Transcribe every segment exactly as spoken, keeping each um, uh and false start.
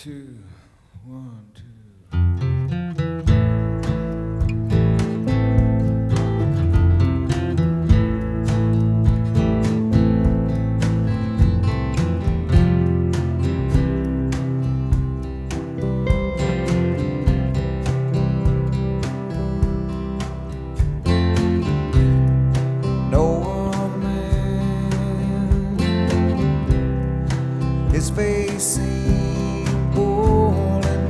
two, one, two. His face seemed bold and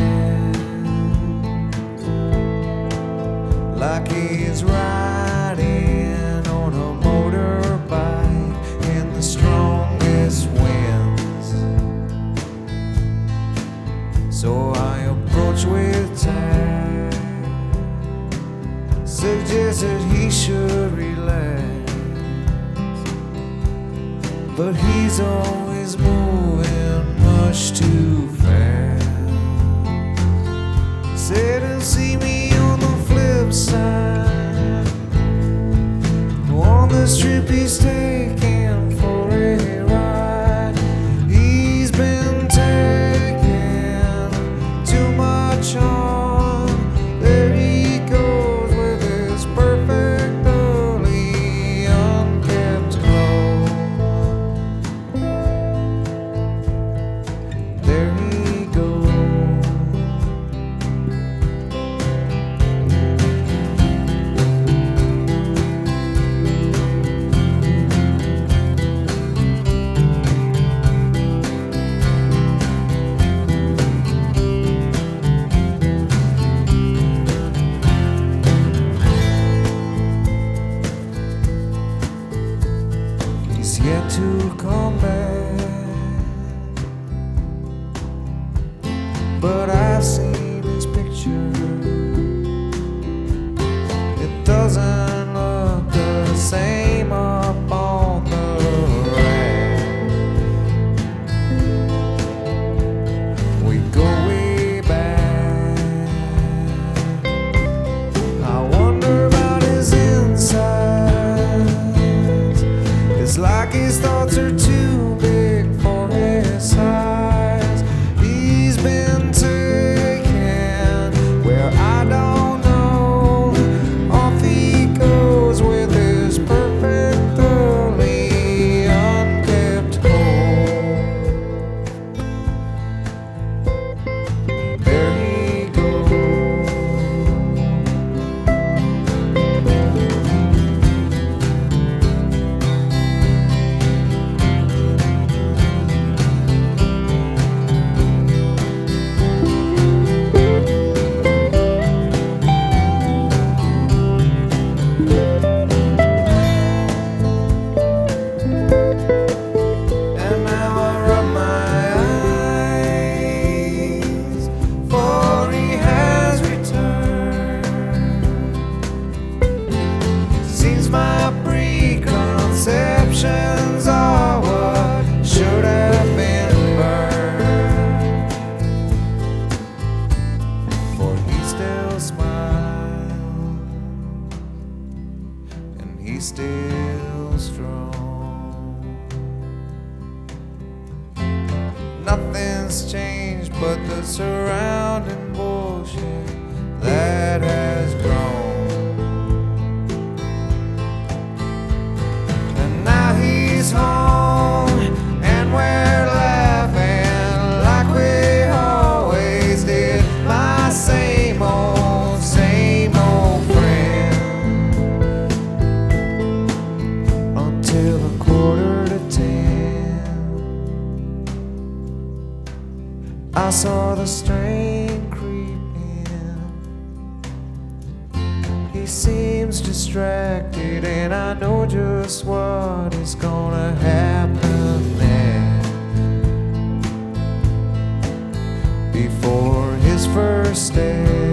tan, like he's riding on a motorbike in the strongest winds. So I approached with tact, suggested he should relax, but he's always moving much too fast. Said he'll see me on the flip side. On this trip he's taking for a ride. He's been taking too much on. There he goes with his perfectly unkept clothes. There he goes. He's yet to come back, but I've seen his picture. It doesn't look the same up on the rack. We go way back. I wonder about his insides. It's like his thoughts are too big for his size. He's been taken where I don't know. Off he goes with his perfectly unkept home. There he goes. And now I rub my eyes, for he has returned. Seems my preconceptions are what should have been burned. For he still smiles, and he's still strong. Nothing's changed but the surrounding bullshit that has grown. And now he's home, and we're laughing like we always did. My same old, same old friend. Until a quarter to ten, I saw the strain creep in. He seems distracted, and I know just what is gonna happen next. Before his first day,